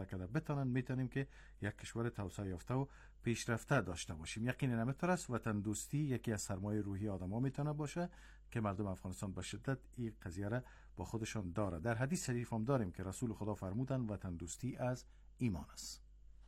نکرده بتانن میتونیم که یک کشور توسعه یافته و پیشرفته داشته باشیم. یقینا همینطور است. وطن دوستی یکی از سرمایه روحی آدما میتونه باشه که مردم افغانستان به شدت این قضیه را با خودشان داره. در حدیث شریف هم داریم که رسول خدا فرمودن وطن دوستی از ایمان است.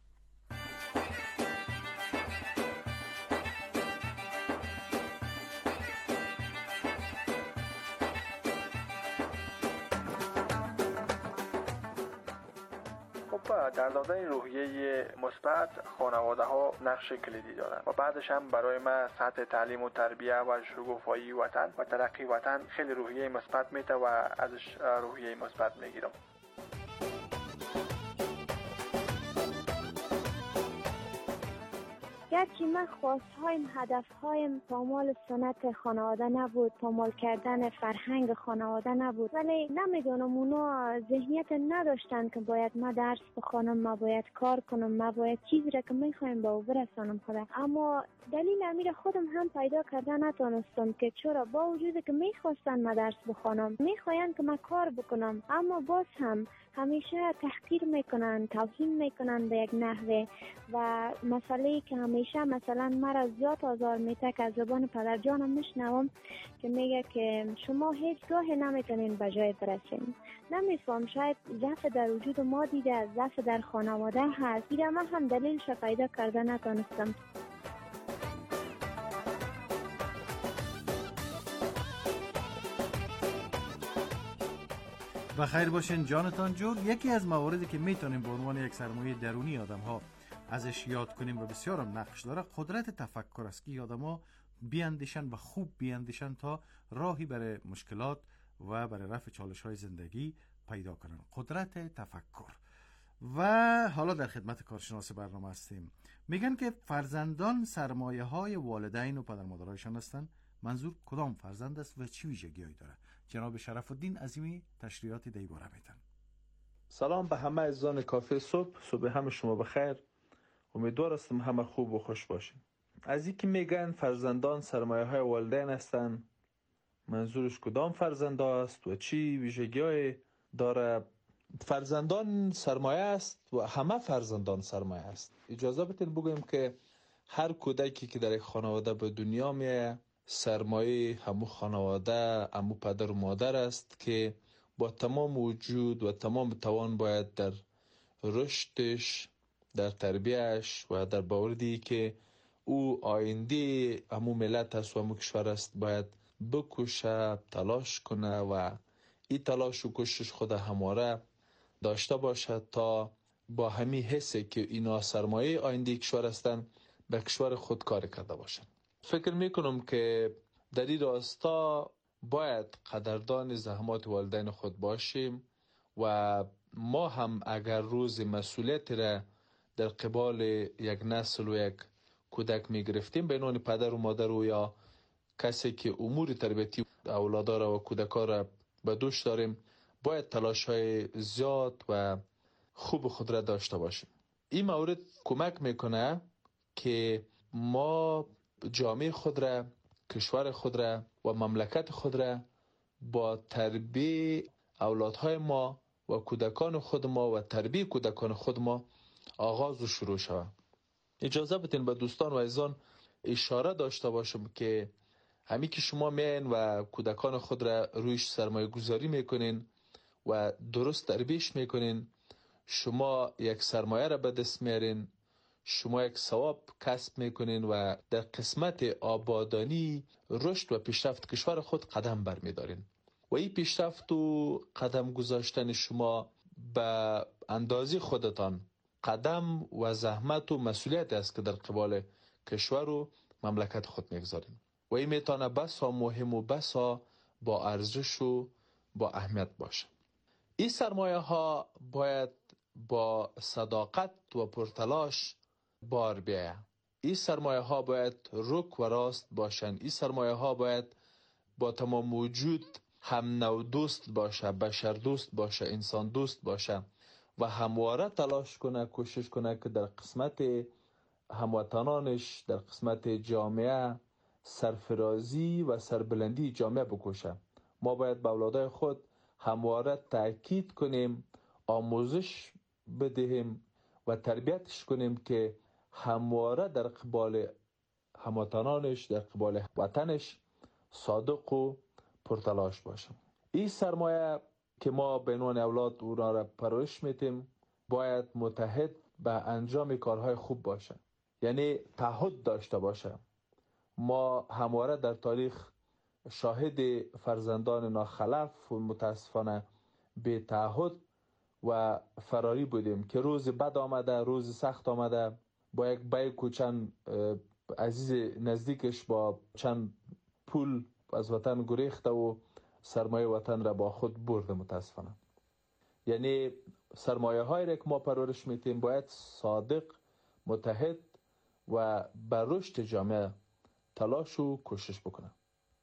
در دادن روحیه مثبت خانواده ها نقش کلیدی دارند و بعدش هم برای ما سطح تعلیم و تربیه و شکوفایی وطن و ترقی وطن خیلی روحیه مثبت میده و ازش روحیه مثبت میگیرم. گرچه من خواستهایم هدفهایم پامال سنت خانواده نبود، پامال کردن فرهنگ خانواده نبود، ولی نمیدونم اونا ذهنیت نداشتن که باید ما درس بخونم، ما باید کار کنم، ما باید چیزی را که میخوایم به او برسانم خدا. اما دلیل امیر خودم هم پیدا کردن نتونستم که چرا با وجود که میخواستن ما درس بخونم، میخواین که ما کار بکنم، اما باز هم همیشه تحقیر میکنن، توهین میکنن به یک نحوه و مسئله که همیشه مثلا مرا زیاد آزار میده که از زبان پدرجانم میشنوم که میگه که شما هیچ گاهی نمیتونین به جای برسین. نمیفهم، شاید ضعف در وجود ما دیده، ضعف در خانواده هست. دیگه من هم دلیلش پیدا کرده نتونستم. و خیر باشین جانتان جور. یکی از مواردی که میتونیم به عنوان یک سرمایه درونی آدم ها ازش یاد کنیم و بسیارم نقش داره قدرت تفکر است که آدم ها بیاندیشن و خوب بیاندیشن تا راهی برای مشکلات و برای رفع چالش های زندگی پیدا کنن. قدرت تفکر. و حالا در خدمت کارشناس برنامه هستیم. میگن که فرزندان سرمایه های والدین و پدر مادرایشان هستند. منظور کدام فرزند است و چی ویژگی‌هایی داره؟ جناب شرف الدین عظیمی تشریحاتی در این باره میدن. سلام به همه عزیزان کافه صبح همه شما بخیر. امیدوار هستم همه خوب و خوش باشین. از اینکه میگن فرزندان سرمایه های والدین هستند، منظورش کدام فرزند است و چی ویژگی‌های داره؟ فرزندان سرمایه است و همه فرزندان سرمایه است. اجازه بدین بگویم که هر کودکی که در یک خانواده به دنیا میاد سرمایه همو خانواده، همو پدر و مادر است که با تمام وجود و تمام توان باید در رشدش، در تربیهش و در باوردی که او آینده همو ملت است و همو کشور است باید بکوشه، تلاش کنه و این تلاش و کوشش خود همواره داشته باشد تا با همین حسی که اینا سرمایه آینده کشور هستند به کشور خود کار کرده باشند. فکر میکنم که در این راستا باید قدردان زحمات والدین خود باشیم و ما هم اگر روز مسئولیت را در قبال یک نسل و یک کودک می گرفتیم به عنوان پدر و مادر و یا کسی که امور تربیتی اولادا را و کودکا را به دوش داریم باید تلاش های زیاد و خوب خود را داشته باشیم. این مورد کمک میکنه که ما جامعه خود را، کشور خود را و مملکت خود را با تربیه اولادهای ما و کودکان خود ما و تربیه کودکان خود ما آغاز و شروع شود. اجازه بدین به دوستان و عزیزان اشاره داشته باشم که همین که شما میین و کودکان خود را رویش سرمایه گذاری میکنین و درست تربیش میکنین، شما یک سرمایه را به دست میارین، شما یک ثواب کسب میکنین و در قسمت آبادانی، رشد و پیشرفت کشور خود قدم برمیدارین و این پیشرفت و قدم گذاشتن شما به اندازه خودتان قدم و زحمت و مسئولیت است که در قبال کشور و مملکت خود میگذارین و این میتونه بسا مهم و بسا با ارزش و با اهمیت باشه. این سرمایه ها باید با صداقت و پرتلاش بار بیاید. این سرمایه ها باید رک و راست باشن. این سرمایه ها باید با تمام وجود هم نوع دوست باشه، بشر دوست باشه، انسان دوست باشه و همواره تلاش کنه، کوشش کنه که در قسمت هموطنانش، در قسمت جامعه سرفرازی و سربلندی جامعه بکوشه. ما باید به اولادای خود همواره تأکید کنیم، آموزش بدهیم و تربیتش کنیم که همواره در قبال هموطنانش، در قبال وطنش صادق و پرتلاش باشه. این سرمایه که ما به عنوان اولاد اونا را پرورش میتیم باید متحد به انجام کارهای خوب باشه، یعنی تعهد داشته باشه. ما همواره در تاریخ شاهد فرزندان ناخلف و متاسفانه بی تعهد و فراری بودیم که روز بد آمده، روز سخت آمده، با یک بیک و چند عزیز نزدیکش با چند پول از وطن گریخته و سرمایه وطن را با خود برده. متاسفانه یعنی سرمایه هایی را که ما پرورش میتیم باید صادق، متحد و بر رشد جامعه تلاش و کوشش بکنه.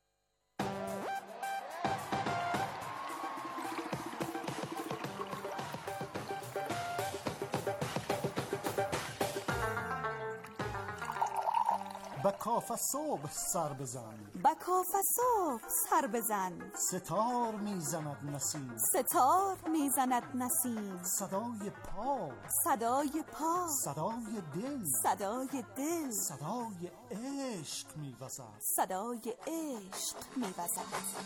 به کاف صبح سر بزن، به کاف صبح سر بزن، ستار میزند نسیم، ستار میزند نسیم، صدای پا، صدای پا، صدای دل، صدای دل، صدای عشق میوزد، صدای عشق میوزد.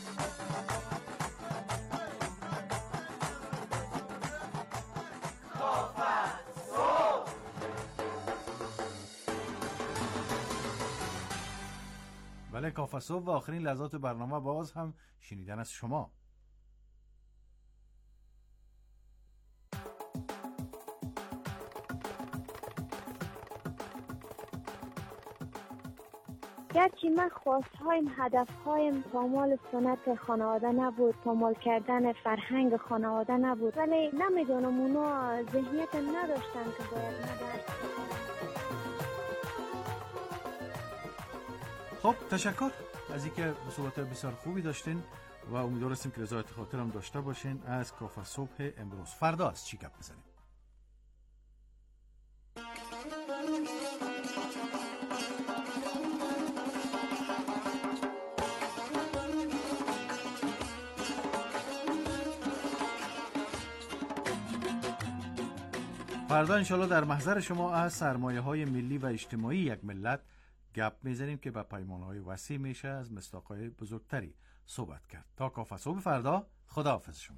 بله، کاف صبح و آخرین لحظات برنامه باز هم شنیدن از شما. گرچه من خواستهایم، هدفهایم پامال سنت خانواده نبود، پامال کردن فرهنگ خانواده نبود، ولی نمیدونم اونا ذهنیت نداشتن که باید مدرس. خب تشکر از اینکه صحبت بسیار خوبی داشتین و امیدوار هستیم که رضایت خاطر هم داشته باشین از کاف صبح امروز. فردا از چی گپ بزنیم؟ فردا انشالله در محضر شما از سرمایه های ملی و اجتماعی یک ملت گپ میزنیم که به پیمانه های وسیع میشه از مصداق‌های بزرگتری صحبت کرد. تا کاف صبح فردا، خداحافظ شما.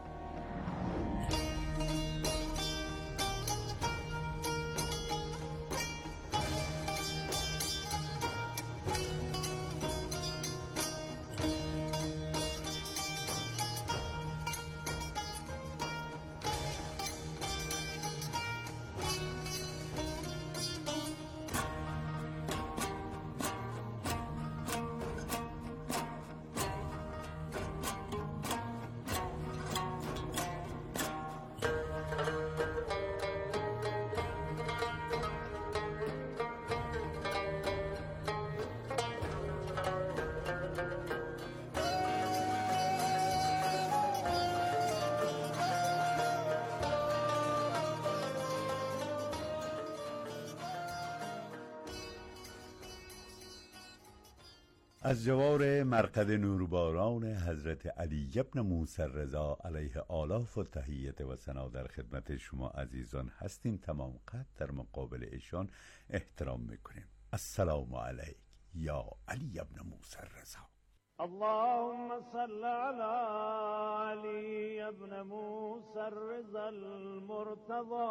از جوار مرقد نورباران حضرت علی ابن موسی رضا علیه آلاف و تحیت و ثنا در خدمت شما عزیزان هستیم. تمام قد در مقابل ایشان احترام میکنیم. السلام علیک یا علی ابن موسی رضا. اللهم صل على علي ابن موسى الرضا المرتضى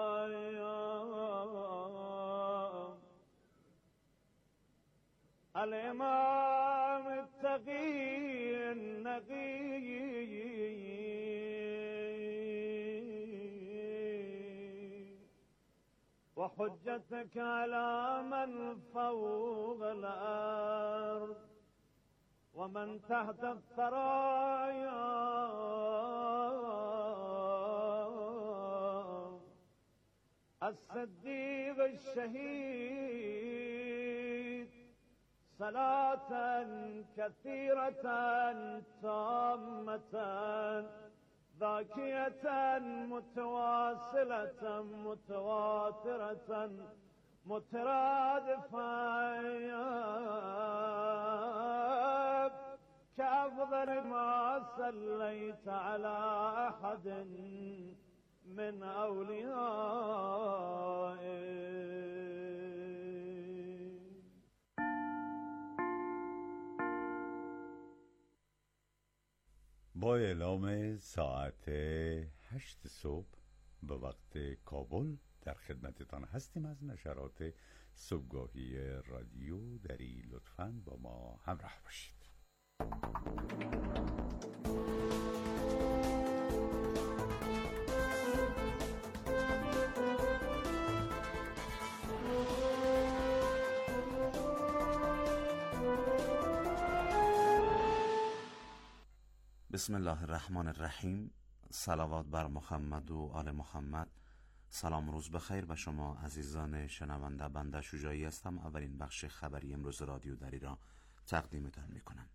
الإمام التقي النقي وحجتك على من فوق الأرض ومن تحت الثرايا الصديق الشهيد صلاة كثيرة تامة ذاكية متواصلة متواترة مترادفة كأفضل ما صليت على أحد من أوليائه. با اعلام ساعت 8 صبح به وقت کابل در خدمتتان هستیم از نشرات صبحگاهی رادیو دری. لطفاً با ما همراه باشید. بسم الله الرحمن الرحیم. صلوات بر محمد و آل محمد. سلام، روز بخیر به شما عزیزان شنونده. بنده شجاعی هستم. اولین بخش خبری امروز رادیو دری را تقدیمتان میکنم.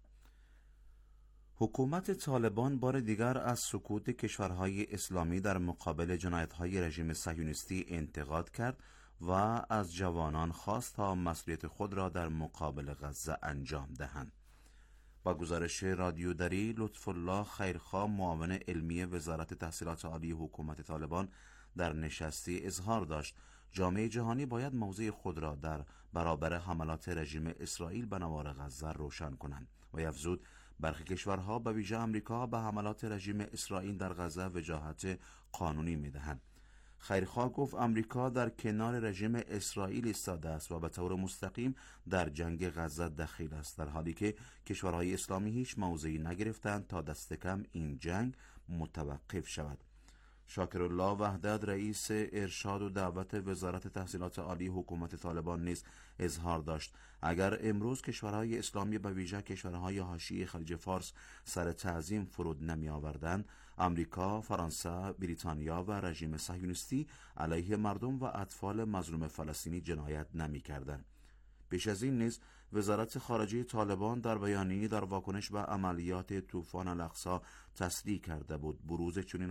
حکومت طالبان بار دیگر از سکوت کشورهای اسلامی در مقابل جنایت‌های رژیم صهیونیستی انتقاد کرد و از جوانان خواست تا مسئولیت خود را در مقابل غزه انجام دهند. با گزارش رادیو دری، لطف الله خیرخواه معاون علمی وزارت تحصیلات عالی حکومت طالبان در نشستی اظهار داشت جامعه جهانی باید موضع خود را در برابر حملات رژیم اسرائیل به نوار غزه روشن کنند و افزود برخی کشورها به ویژه آمریکا به حملات رژیم اسرائیل در غزه وجاهت قانونی می‌دهند. خیرخواه گفت آمریکا در کنار رژیم اسرائیل ایستاده است و به طور مستقیم در جنگ غزه دخیل است، در حالی که کشورهای اسلامی هیچ موضعی نگرفتند تا دست کم این جنگ متوقف شود. شاکرالله وحدت رئیس ارشاد و دعوت وزارت تحصیلات عالی حکومت طالبان نیز اظهار داشت اگر امروز کشورهای اسلامی به ویژه کشورهای حاشیه خلیج فارس سر تعظیم فرود نمی آوردند، آمریکا، فرانسه، بریتانیا و رژیم صهیونیستی علیه مردم و اطفال مظلوم فلسطینی جنایت نمی کردند. پیش از این نیز وزارت خارجه طالبان در بیانیه‌ای در واکنش به عملیات طوفان الاقصی تصریح کرده بود بروز چنین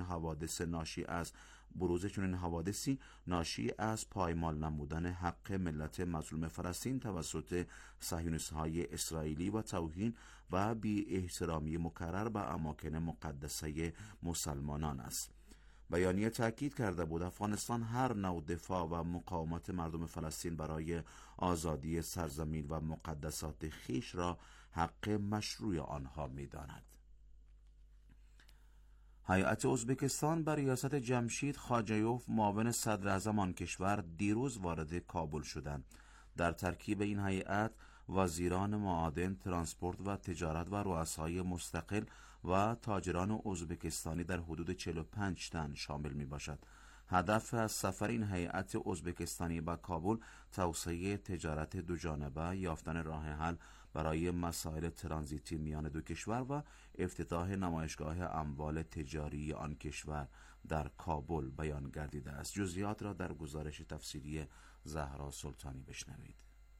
حوادثی ناشی از پایمال نمودن حق ملت مظلوم فلسطین توسط صهیونیست‌های اسرائیلی و توهین و بی احترامی مکرر به اماکن مقدسه مسلمانان است. بیانیه تاکید کرده بود افغانستان هر نوع دفاع و مقاومت مردم فلسطین برای آزادی سرزمین و مقدسات خویش را حق مشروع آنها می‌داند. هیئت ازبکستان بر ریاست جمشید خاجیوف معاون صدر اعظم آن کشور دیروز وارد کابل شدند. در ترکیب این هیئت وزیران معادن، ترانسپورت و تجارت و رؤسای مستقل و تاجران ازبکستانی در حدود 45 تن شامل می باشد. هدف از سفر این هیئت ازبکستانی به کابل توسعه تجارت دوجانبه، یافتن راه حل برای مسائل ترانزیتی میان دو کشور و افتتاح نمایشگاه اموال تجاری آن کشور در کابل بیان گردیده است. جزئیات را در گزارش تفصیلی زهرا سلطانی بشنوید.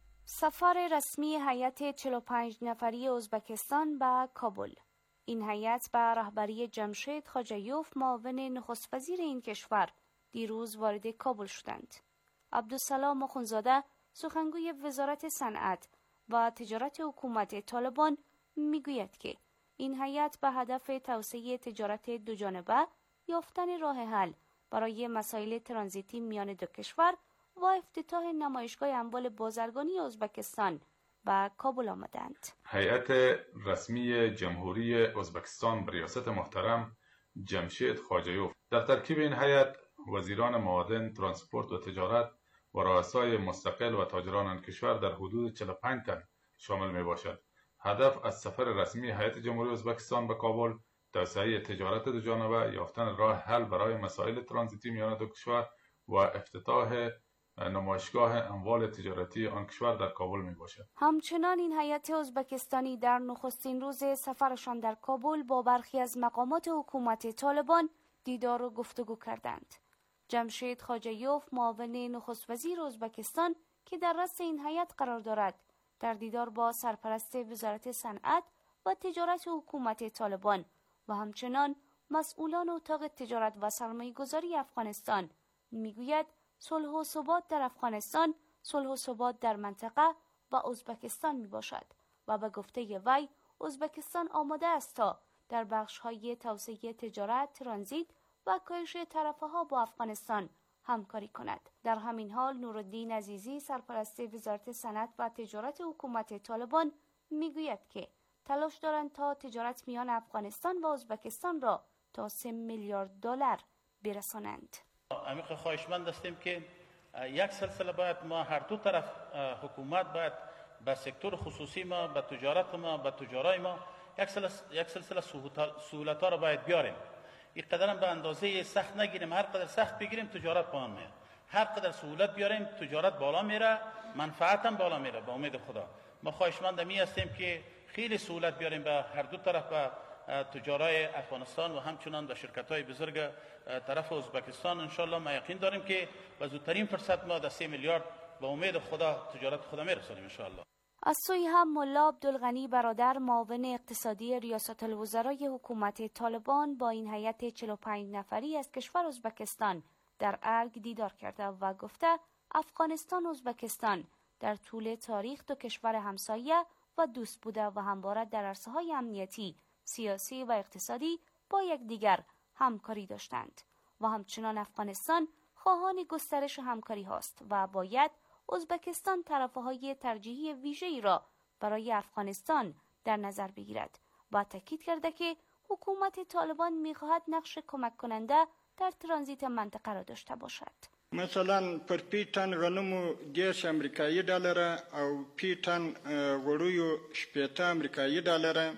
سفر رسمی هیئت 45 نفری ازبکستان به کابل. این هیئت به رهبری جمشید خاجیوف معاون نخست وزیر این کشور دیروز وارد کابل شدند. عبدالسلام اخونزاده سخنگوی وزارت صنعت و تجارت حکومت طالبان میگوید که این هیئت به هدف توسعه تجارت دوجانبه، یافتن راه حل برای مسائل ترانزیتی میان دو کشور و افتتاح نمایشگاه اموال بازرگانی ازبکستان به کابل آمدند. هیئت رسمی جمهوری ازبکستان به ریاست محترم جمشید خاجیوف در ترکیب این هیئت وزیران معادن، ترانسپورت و تجارت و رؤسای مستقل و تاجران آن کشور در حدود 45 تن شامل می باشد. هدف از سفر رسمی هیئت جمهوری ازبکستان به کابل توسعه تجارت دوجانبه، یافتن راه حل برای مسائل ترانزیتی میان دو کشور و افتتاح نمایشگاه اموال تجارتی آن کشور در کابل می باشد. همچنان این هیئت ازبکستانی در نخستین روز سفرشان در کابل با برخی از مقامات حکومت طالبان دیدار و گفتگو کردند. جمشید خاجیوف معاون نخست وزیر ازبکستان که در رأس این هیئت قرار دارد، در دیدار با سرپرست وزارت صنعت و تجارت حکومت طالبان و همچنان مسئولان اتاق تجارت و سرمایه‌گذاری افغانستان میگوید صلح و ثبات در افغانستان صلح و ثبات در منطقه و ازبکستان می باشد و به گفته وی ازبکستان آماده است تا در بخش‌های توسعه تجارت، ترانزیت و کاهش ترفه‌ها با افغانستان همکاری کند. در همین حال نورالدین عزیزی سرپرست وزارت صنعت و تجارت حکومت طالبان میگوید که تلاش دارند تا تجارت میان افغانستان و ازبکستان را تا 3 میلیارد دلار برسانند. عمیق خواهشمند هستیم که یک سلسله باید ما هر دو طرف حکومت باید به سکتور خصوصی ما، به تجارت ما، به تجارای ما یک سلسله سهولت‌ها را باید بیاریم. این قدرم به اندازه سخت نگیریم، هر قدر سخت بگیریم تجارت پایین میره. هر قدر سهولت بیاریم تجارت بالا میره، منفعت هم بالا میره. با امید خدا ما خواهشمند می هستیم که خیلی سهولت بیاریم به هر دو طرف، به تجارای افغانستان و همچنان به شرکت‌های بزرگ طرف ازبکستان. انشالله ما یقین داریم که به زودترین فرصت ما 3 میلیارد به امید خدا تجارت خدا میرسونیم انشالله. از سوی هم ملا عبدالغنی برادر معاون اقتصادی ریاست الوزرای حکومت طالبان با این هیئت 45 نفری از کشور ازبکستان در ارگ دیدار کرده و گفته افغانستان و ازبکستان در طول تاریخ دو کشور همسایه و دوست بوده و همواره در عرصه‌های امنیتی، سیاسی و اقتصادی با یکدیگر همکاری داشتند و همچنان افغانستان خواهان گسترش همکاری هاست و باید ازبکستان طرفهای ترجیحی ویژه‌ای را برای افغانستان در نظر بگیرد و تاکید کرده که حکومت طالبان می‌خواهد نقش کمک کننده در ترانزیت منطقه را داشته باشد. مثلا پر 5 تن غنمو 10 امریکایي ډالره او 5 تن غوړیو 18 امریکایي ډالره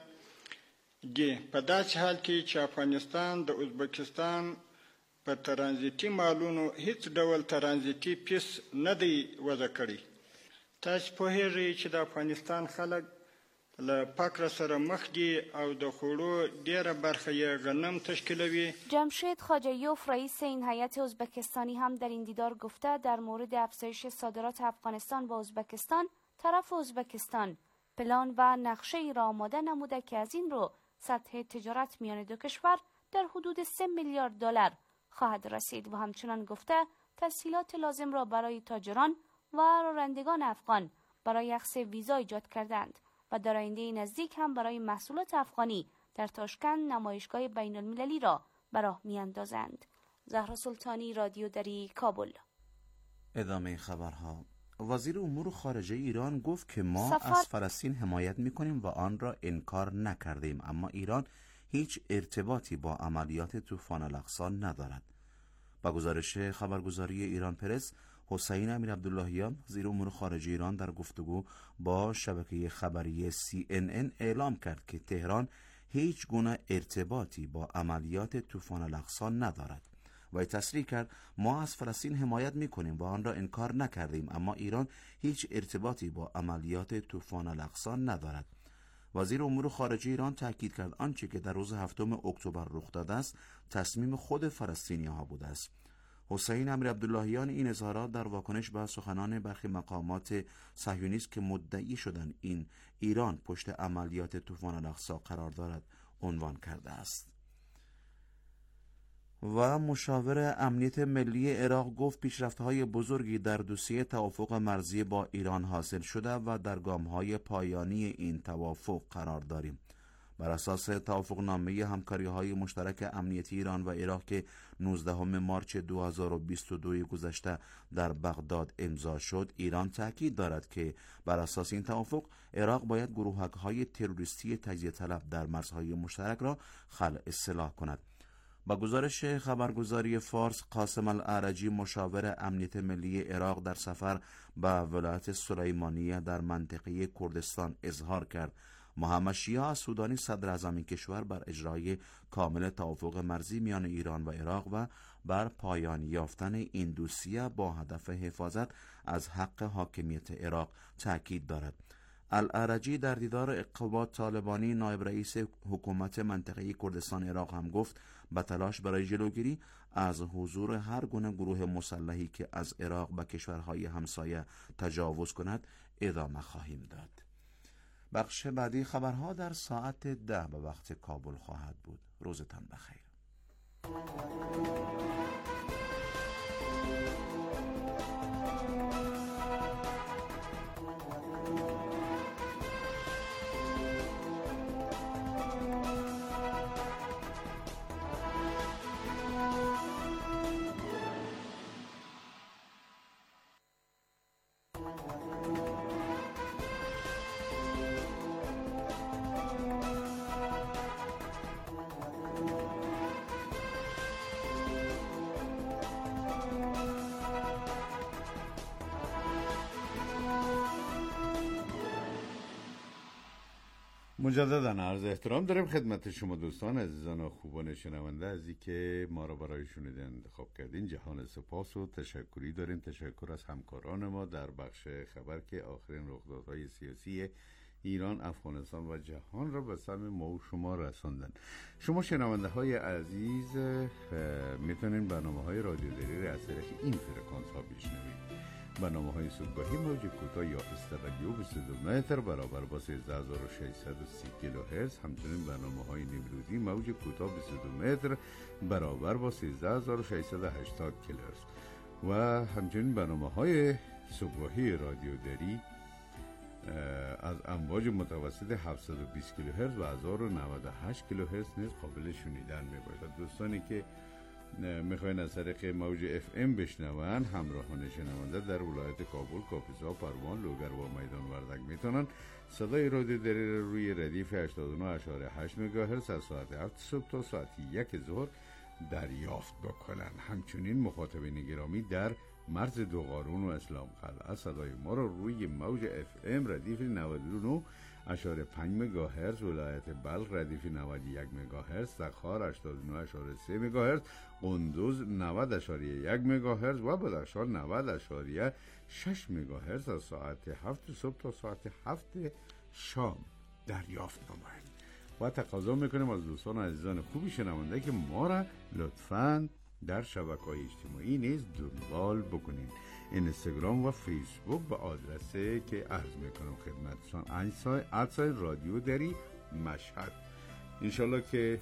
دي. په داسې حال کې چې افغانستان د ازبکستان په ترانزیتي مالونو هیڅ ډول ترانزیتي پیس نه دی وضع کړی. تاسو پوهیږئ چې د افغانستان خلک له فقر سره مخ دي او د خوړو ډیره برخه یې غنم تشکیلوي. جمشید خواجهیوف رئیس این هیئت ازبکستانی هم در این دیدار گفته در مورد افزایش صادرات افغانستان و ازبکستان طرف ازبکستان پلان و نقشه ای را آماده نموده که از این رو سطح تجارت میان دو کشور در حدود 3 میلیارد دلار خواهد رسید و همچنان گفته تسهیلات لازم را برای تاجران و رانندگان افغان برای اخذ ویزا ایجاد کردند و در آینده نزدیک هم برای محصولات افغانی در تاشکند نمایشگاه بین المللی را به راه میاندازند. زهرا سلطانی، رادیو دری، کابل. ادامه خبرها. وزیر امور خارجه ایران گفت که ما از فلسطین حمایت میکنیم و آن را انکار نکردیم، اما ایران هیچ ارتباطی با عملیات طوفان الاقصی ندارد. با گزارش خبرگزاری ایران پرس، حسین امیر عبداللهیان وزیر امور خارجه ایران در گفتگو با شبکه خبری CNN اعلام کرد که تهران هیچ گونه ارتباطی با عملیات طوفان الاقصی ندارد و تصریح کرد ما از فلسطین حمایت میکنیم و آن را انکار نکردیم، اما ایران هیچ ارتباطی با عملیات طوفان الاقصی ندارد. وزیر امور خارجه ایران تاکید کرد آنچه که در روز 7 اکتبر رخ داده است تصمیم خود فلسطینی‌ها بوده است. حسین امیر عبداللهیان این اظهارات در واکنش به سخنان برخی مقامات صهیونیست که مدعی شدند این ایران پشت عملیات طوفان الاقصی قرار دارد عنوان کرده است. و مشاور امنیت ملی عراق گفت پیشرفت‌های بزرگی در دوسیه توافق مرزی با ایران حاصل شده و در گام‌های پایانی این توافق قرار داریم. بر اساس توافقنامه همکاری‌های مشترک امنیتی ایران و عراق که 19 مارس 2022 گذشته در بغداد امضا شد، ایران تاکید دارد که بر اساس این توافق عراق باید گروهک‌های تروریستی تجزیه طلب در مرزهای مشترک را خلع سلاح کند. با گزارش خبرگزاری فارس، قاسم الاعرجی مشاور امنیت ملی عراق در سفر به ولایت سلیمانیه در منطقه کردستان اظهار کرد محمد شیعه سودانی صدر اعظم کشور بر اجرای کامل توافق مرزی میان ایران و عراق و بر پایان یافتن این دوسیه با هدف حفاظت از حق حاکمیت عراق تاکید دارد. الاعرجی در دیدار عقبات طالبانی نایب رئیس حکومت منطقه کردستان عراق هم گفت به تلاش برای جلوگیری از حضور هر گونه گروه مسلحی که از عراق به کشورهای همسایه تجاوز کند ادامه خواهیم داد. بخش بعدی خبرها در ساعت 10 به وقت کابل خواهد بود. روزتان بخیر. مجددا عرض احترام داریم خدمت شما دوستان عزیزان و خوبان شنونده از اینکه ما را برای شنیدن انتخاب کردین. جهان سپاس و تشکری داریم. تشکر از همکاران ما در بخش خبر که آخرین رخدادهای سیاسی ایران، افغانستان و جهان را به سمع ما و شما رساندن. شما شنونده های عزیز میتونین برنامه های رادیو دری از طریق این فرکانس ها بشنوید. برنامه‌های صبحگاهی موج کوتاه یا استرادیو 22 متر برابر با 13630 کیلوهرتز، همچنین برنامه‌های نیمروزی موج کوتاه 22 متر برابر با 13680 کیلوهرتز و همچنین برنامه‌های صبحگاهی رادیو دری از امواج متوسط 720 کیلوهرتز و 1098 کیلوهرتز نیز قابل شنیدن می‌باشد. دوستانی که میخواین از طریق موج اف ام بشنون، همراهان شنونده در ولایت کابل، کاپیسا، پروان، لوگر و میدان وردک میتونن صدای رادیو دری روی ردیف 89.8 مگاهرتز از ساعت 7 صبح تا ساعت 1 ظهر دریافت بکنن. همچنین مخاطبین گرامی در مرز دو قارون و اسلام قلعه صدای ما را روی موج اف ام ردیف 99.5 مگاهرتز، ولایت بلخ ردیف 91 مگاهرتز، سخار 89.3 مگاهرتز، قندوز 90.1 مگاهرتز و بدخشان 90.6 مگاهرتز از ساعت 7 صبح تا ساعت 7 شام دریافت نمایید. و تقاضا میکنیم از دوستان عزیزان خوبی شنونده که ما را لطفاً در شبکه‌های اجتماعی نیز دنبال بکنین. اینستاگرام و فیسبوک به آدرسی که عرض میکنم خدمتتون رادیو دری مشهد. انشالله که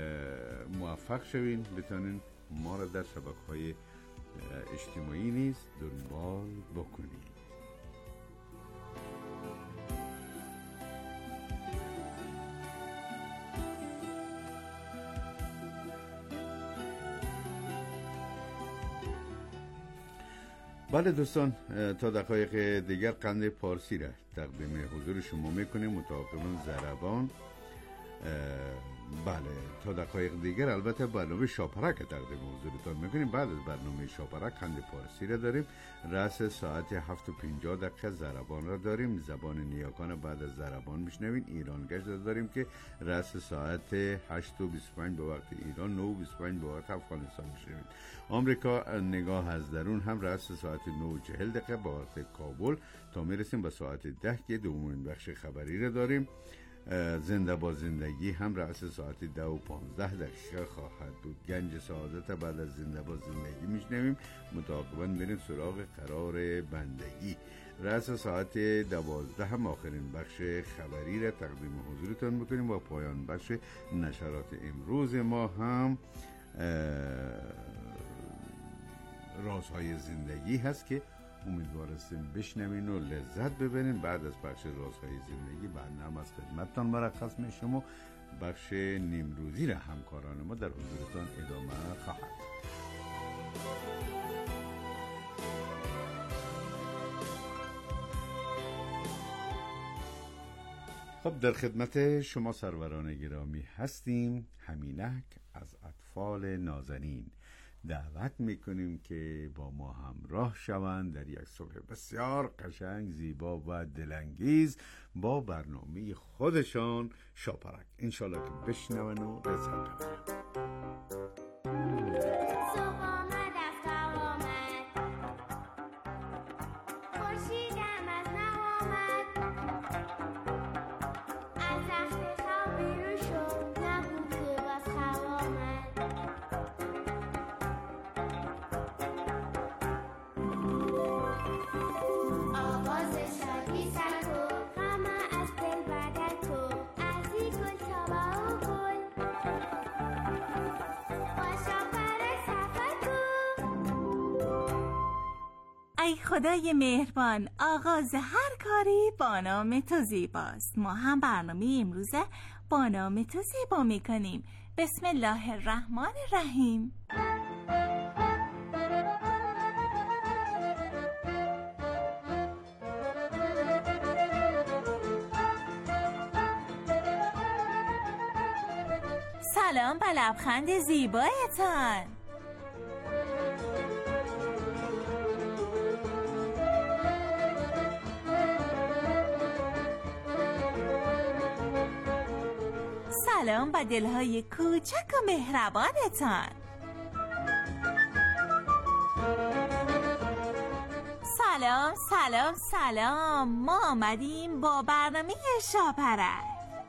موفق شوین بتونین ما را در شبکه‌های اجتماعی نیز دنبال بکنین. بله دوستان، تا دقایق دیگر قند پارسی را تقدیم حضور شما میکنیم مطابق ضربان. بله، تا دقایق دیگر البته برنامه شاپرک تقدیم حضورتان میکنیم. بعد از برنامه شاپرک قند پارسی را داریم. رأس ساعت 7:50 ضربان را داریم. زبان نیاکان بعد از ضربان میشنوین. ایران گشت را داریم که رأس ساعت 8:25 به وقت ایران، 9:25 به وقت افغانستان میشنوین. آمریکا نگاه از درون هم رأس ساعت 9:40 به وقت کابل تا میرسیم به ساعت 10 که دومین بخش خبری را داریم. زنده با زندگی هم رأس ساعت 10:15 خواهد بود. گنج سعادت بعد از زنده با زندگی میشنویم. متعاقباً بریم سراغ قرار بندگی. رأس ساعت 12 هم آخرین بخش خبری را تقدیم حضورتان میکنیم و پایان بخش نشرات امروز ما هم رازهای زندگی هست که امیدوارستیم بشنوین و لذت ببرین. بعد از بخش رازهای زندگی برنامه از خدمتتان مرخص میشم و بخش نیمروزی را همکاران ما در حضورتان ادامه خواهد. خب در خدمت شما سروران گرامی هستیم. همینک از اطفال نازنین دعوت میکنیم که با ما همراه شوند در یک صبح بسیار قشنگ، زیبا و دلانگیز با برنامه خودشان شاپرک. انشالله که بشنون و لذت ببرن. ای خدای مهربان، آغاز هر کاری با نام تو زیباست. ما هم برنامه امروز با نام تو زیبا میکنیم. بسم الله الرحمن الرحیم. سلام به لبخند زیبایتان. سلام به دلهای کوچک و مهربانتان. سلام سلام سلام، ما آمدیم با برنامه شاپرک.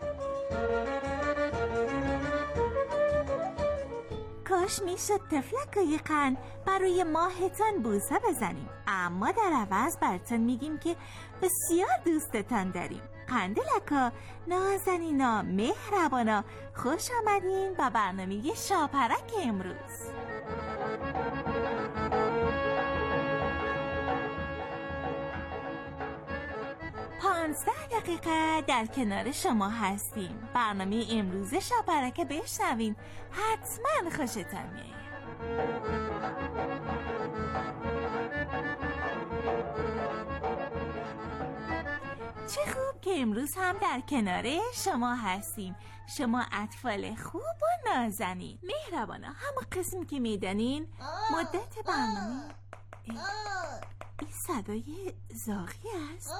کاش میشد تفلکای قند برای ماهتان بوسه بزنیم، اما در عوض براتون میگیم که بسیار دوستتان داریم. قندلکا، نازنینا، مهربانا، خوش آمدین به برنامه شاپرک امروز. دقیقه در کنار شما هستیم. برنامه امروز شاپرک بشنوین، حتما خوشتان میاد. چه خوب که امروز هم در کنار شما هستیم، شما اطفال خوب و نازنین مهربانا. همون قسم که میدانین مدت برنامه این صدای زاغی است.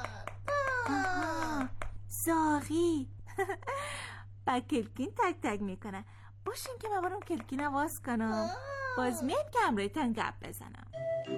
زاغی با کلکین تک تک میکنه. باشین که من برم کلکین آواز کنم، باز میام که همراهتان گپ بزنم.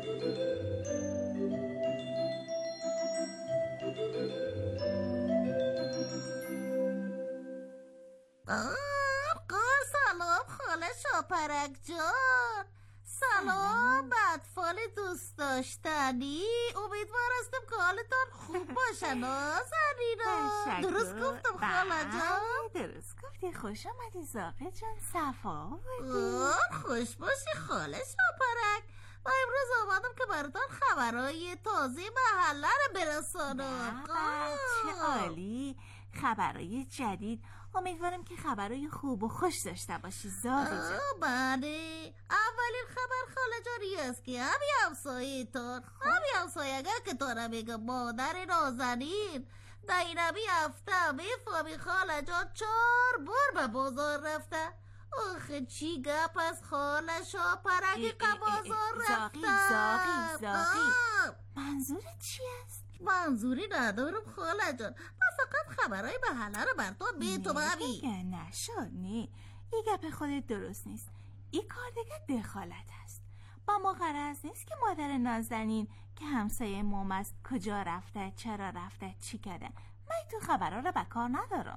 سلام خاله شاپرک جان. سلام به اطفال دوست داشتنی. امیدوار هستم که حالتان خوب باشه نازنینا. درست گفتم خاله جان؟ درست گفتی. خوش آمدی زاغی جان، صفا آوردی. خوش باشی خاله شاپرک. و امروز آمدم که براتان خبرهای تازه محله رو برسانم. چه عالی، خبرهای جدید. امیدوارم که خبرهای خوب و خوش داشته باشی زاغی جان. بله، اولین خبر خاله جانی است که همین همسایگه که تو میگه مادر نازنین در این هفته میفهمی خاله جان 4 بار به بازار رفته. آخه چی گپ از خاله شاپرک که بازار رفته؟ زاغی منظورت چی است؟ منظوری ندارم خاله جان، من فقط خبرهای محله رو بر تو ببین. نشد نه، این گپ خودت درست نیست. این کار دیگه دخالت است. با ما غرض نیست که مادر نازنین که همسایه مام است کجا رفته، چرا رفته، چی کرده. من تو خبرها رو بکار ندارم.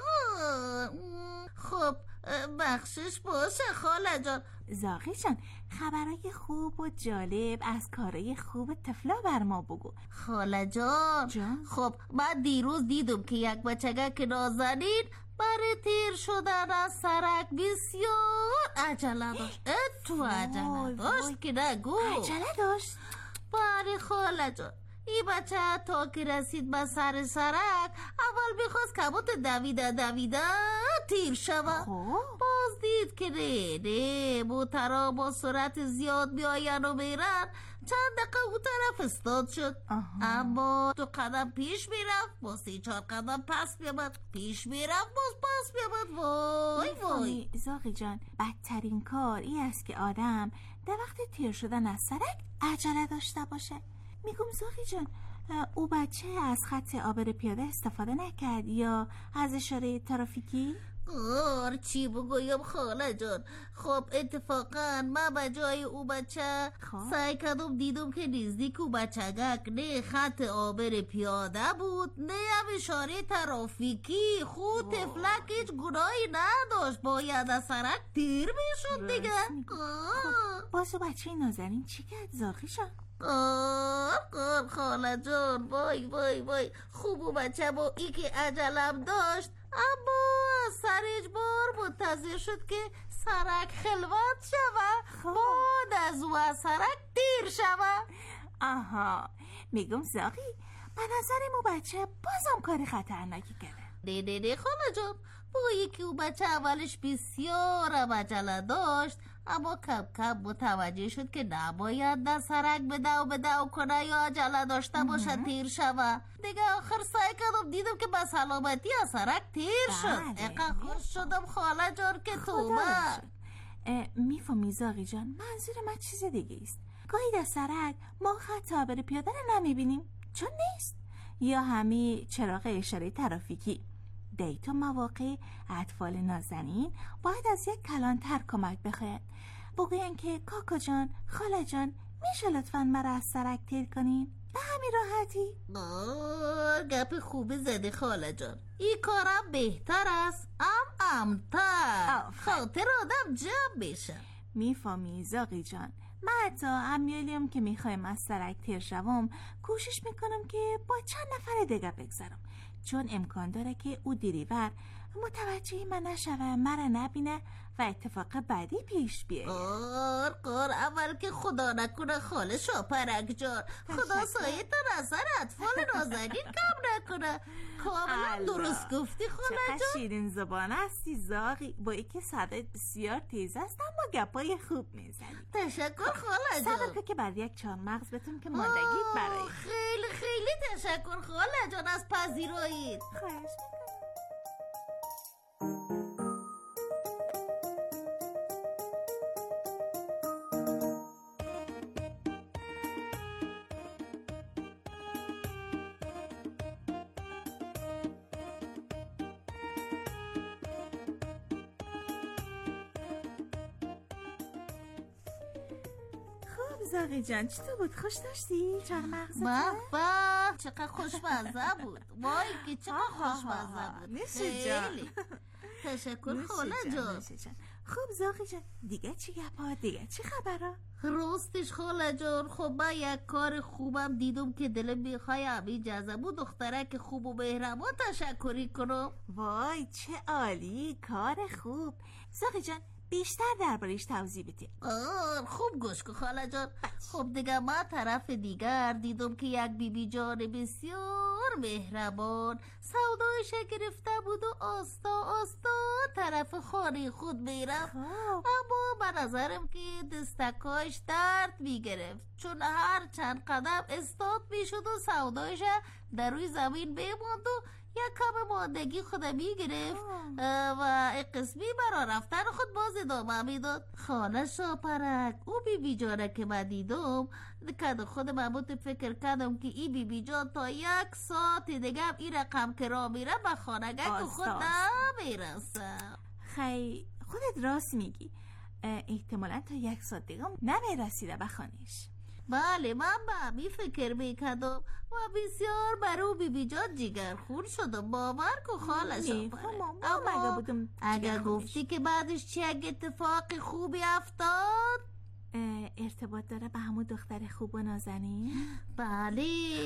خب بخشش باشه خاله جان. زاغی جان، خبرهای خوب و جالب از کارهای خوب طفلا بر ما بگو. خاله جان خب من دیروز دیدم که یک بچگه که نازنین برای تیر شدن از سرک بسیار عجله داشت. تو عجله داشت که نگو. عجله داشت؟ بله خاله جان، این بچه تا که رسید به سر سرک اول میخواست کبوت دویده تیر شود. باز دید که نه موترها با سرعت زیاد بیاین و میرن. چند دقیقه او طرف استاد شد. اما تو قدم پیش میرفت، با 3-4 قدم پس میامد، پیش میرفت باز پس میامد. وای زاغی جان، بدترین کار این است که آدم در وقت تیر شدن از سرک عجله داشته باشه. میگم زاغی جان، او بچه از خط عابر پیاده استفاده نکرد یا از اشاره ترافیکی؟ چی بگویم خاله جان؟ خب اتفاقا من به جای او بچه سعی کردم دیدم که نزدیک او بچگک نه خط عابر پیاده بود نه هم اشاره ترافیکی. خود تفلک هیچ گناهی نداشت، باید از سرک تیر میشد دیگه. باز بچه نازنین چی کرد زاغی جان؟ خاله جان، وای خوب بچه با ای که عجلم داشت، اما سر اجبار منتظر شد که سرک خلوت شوه، بعد از او از سرک تیر شوه. آها، میگم زاغی به نظرم او بچه بازم کار خطرناکی کرده. نه خاله جان، با یکی او بچه اولش بسیار عجله داشت، اما کم کم متوجه شد که نباید نه سرک بدو کنه یا عجله داشته باشه تیر شوه. دیگه آخر سعی کردم دیدم که به سلامتی از سرک تیر شد. اقا خوش شدم خاله جان که توبه. میفهمی زاغی جان، منظور من چیز دیگه است. گاهی در سرک ما خط عابر پیاده رو نمیبینیم چون نیست، یا همین چراغ اشاره ترافیکی. در تو مواقع اطفال نازنین باید از یک کلانتر کمک بخواید، بگوین که کاکا جان، خاله جان، میشه لطفاً مرا از سرک تیر کنین؟ به همین راحتی. گپ خوبی زدی خاله جان، این کارم بهتر است، امتر خاطر آدم جمع بشه. میفهمی زاغی جان، من حتی امیالیم که میخوایم از سرک تیر شوم کوشش میکنم که با چند نفر دیگه بگذارم، چون امکان داره که او دیریور متوجه من نشوه، مرا نبینه و اتفاق بعدی پیش بیه. قار اول که خدا نکنه خاله شاپرک جان، خدا سایتان از سر اطفال نازنین کم نکنه. کاملا درست گفتی خاله جان. چقدر شیرین زبان هستی زاغی، با اینکه صدایت بسیار تیز است اما گپای خوب میزنی. تشکر خاله جان. صبر که بعد یک چهار مغز بتون که ماندگیت برای. خیلی خیلی تشکر خاله جان از پذیراییت. خواهش زاغی جان، چطور بود؟ خوش داشتی؟ چهار مغزت؟ با چقدر خوشمزه بود. وای که چقدر خوشمزه بود. نوش جان. تشکر خاله جان. خب زاغی جان، دیگه چی گپا؟ دیگه چی خبرها؟ راستش خاله جان، خب من یک کار خوبم دیدم که دلم میخوای همین جذبو دخترک خوب و مهربان تشکری کنم. وای چه عالی، کار خوب. زاغی جان بیشتر دربارش توضیح بدی. خوب گوش کن خاله جان. خب دیگه ما طرف دیگر دیدم که یک بیبی جان بسیار مهربان سودایش گرفته بود و آستا طرف خانه خود میرفت، اما به نظرم که دستکاش درد میگرفت، چون هر چند قدم استاد میشد و سودایش در روی زمین بماند و یک کم ماندگی خودم میگرفت و قسمی برا رفتن خود باز ادامه میداد. خاله شاپرک، او بیبی جانه که من دیدم که خودم همون فکر کردم که این بیبی جان تا یک ساعت دیگه این رقم که را میره به خانگه که خود نمیرسه. خی خودت راست میگی، احتمالا تا یک ساعت دیگه نمیرسیده به خانش. بله من به همین فکر میکردم و بسیار برای بیبی جان جگرخون شدم. باور کن خاله شاپرک. اما اگر گفتی که بعدش چه یک اتفاق خوبی افتاد؟ ارتباط داره به همون دختر خوب و نازنین؟ بله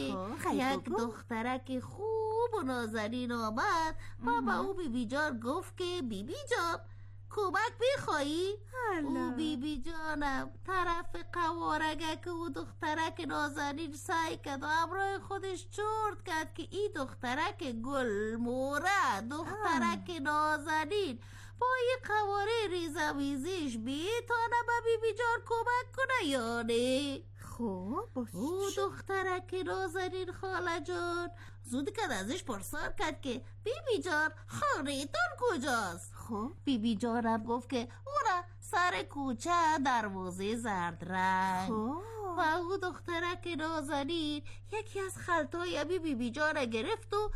یک دخترک خوب و نازنین آمد و به او بیبی جان گفت که بیبی جان کمک بخوایی؟ او بیبی جانم طرف قوارگه که او دخترک نازنین سعی کرد و همراه خودش چرت کرد که این دخترک گل موره دخترک نازنین با این قواره ریزویزیش بیتانه به بیبی جان کمک کنه یا نه؟ خب او دخترک نازنین خاله جان زود که ازش پرسان کرد که بیبی جان خانه تان کجاست؟ خب بیبی جانم گفت که اونه سر کوچه دروازه زرد رنگ. و او دخترک نازنین یکی از خلطای بیبی جان گرفت و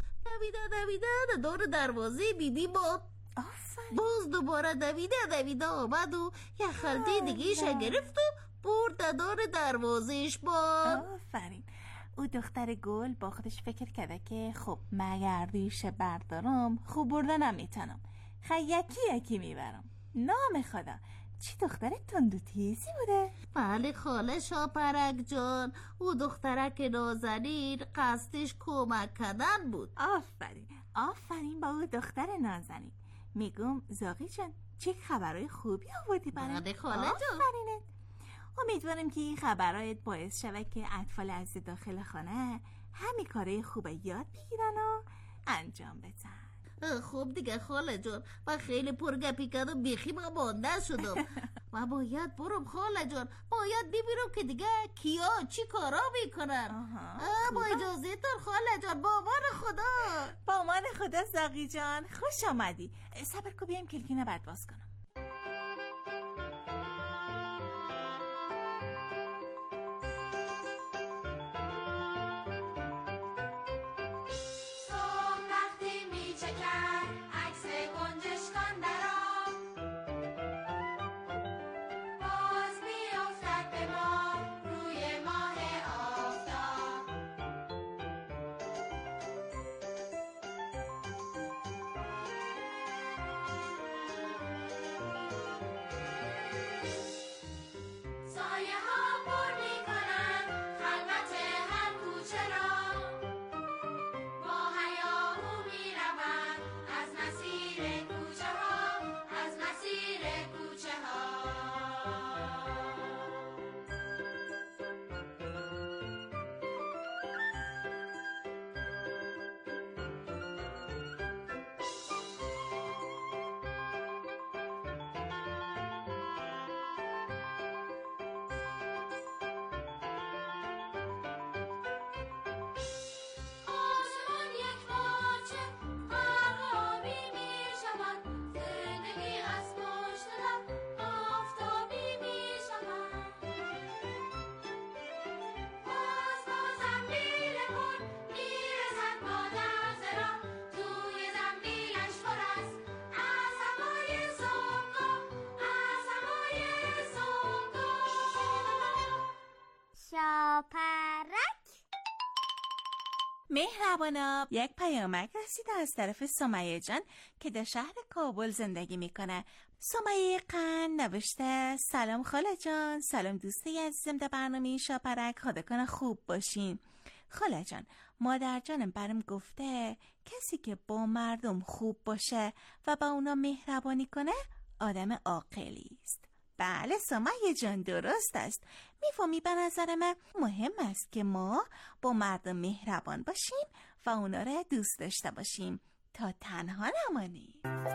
دویده دور دروازه بیبی بود. باز دوباره دویده آمد و یک خلطه دیگیش گرفت و برد دور دروازهش بود. آفرین. او دختر گل با خودش فکر کرده که خب مگر ریشه بردارم خوب برده نمیتونم، یکی میبرم. نام خدا چی دختر تند تیزی بوده؟ بله خاله شاپرک جان، او دخترک نازنین قصدش کمک کردن بود. آفرین با او دختر نازنین. میگم زاغی جان چه خبرهای خوبی آوردی برام. بله خاله جان. آفرینت. امیدوارم که این خبرهایت باعث شود که اطفال از داخل خانه همین کارهای خوب یاد بگیرن و انجام بدن. خب دیگه خاله جان، من خیلی پرگپی کردم، بیخی من مانده شدم. من باید برم خاله جان، باید ببینم که دیگه کیا چی کارا میکنن. با اجازه تون خاله جان، با امان خدا. با امان خدا زاغی جان، خوش آمدی. صبر کو بیایم کلکینه بعد باز کنم. مهربانا، یک پیامک رسیده از طرف سمیه جان که در شهر کابل زندگی میکنه. سمیه قند نوشته: سلام خاله جان، سلام دوستی عزیزم در برنامه شاپرک، خدا کنه خوب باشین. خاله جان، مادر جانم برام گفته کسی که با مردم خوب باشه و با اونا مهربانی کنه آدم عاقلی است. بله سمیه جان، درست است. میفهمی به نظر من مهم است که ما با مردم مهربان باشیم و اونا را دوست داشته باشیم تا تنها نمانیم.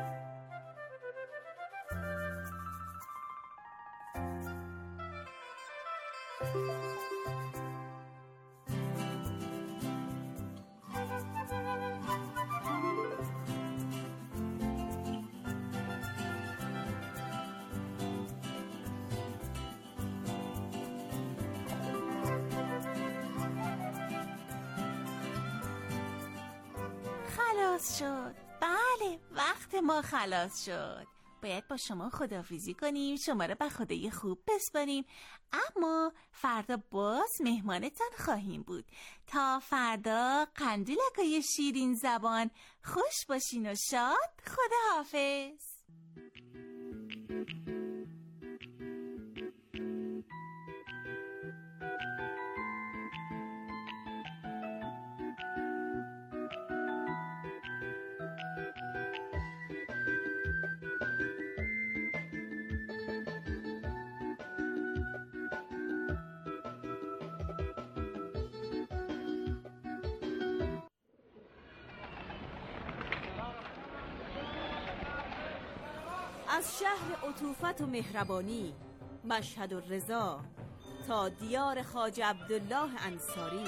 خلاص شد. بله، وقت ما خلاص شد. باید با شما خداحافظی کنیم، شما رو به خدای خوب بسپاریم، اما فردا باز مهمانتان خواهیم بود. تا فردا قندیلکای شیرین زبان، خوش باشین و شاد. خداحافظ. از شهر عطوفت و مهربانی، مشهد و رضا، تا دیار خواجه عبدالله انصاری،